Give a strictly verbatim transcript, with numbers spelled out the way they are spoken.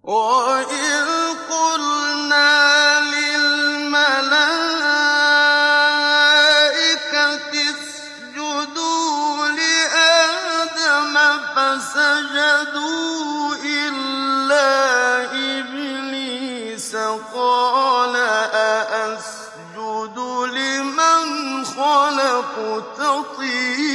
وَإِذْ قُلْنَا لِلْمَلَائِكَةِ اسْجُدُوا لِآدَمَ فَسَجَدُوا إِلَّا إِبْلِيسَ قَالَ أَأَسْجُدُ لِمَنْ خَلَقْتَ طِينًا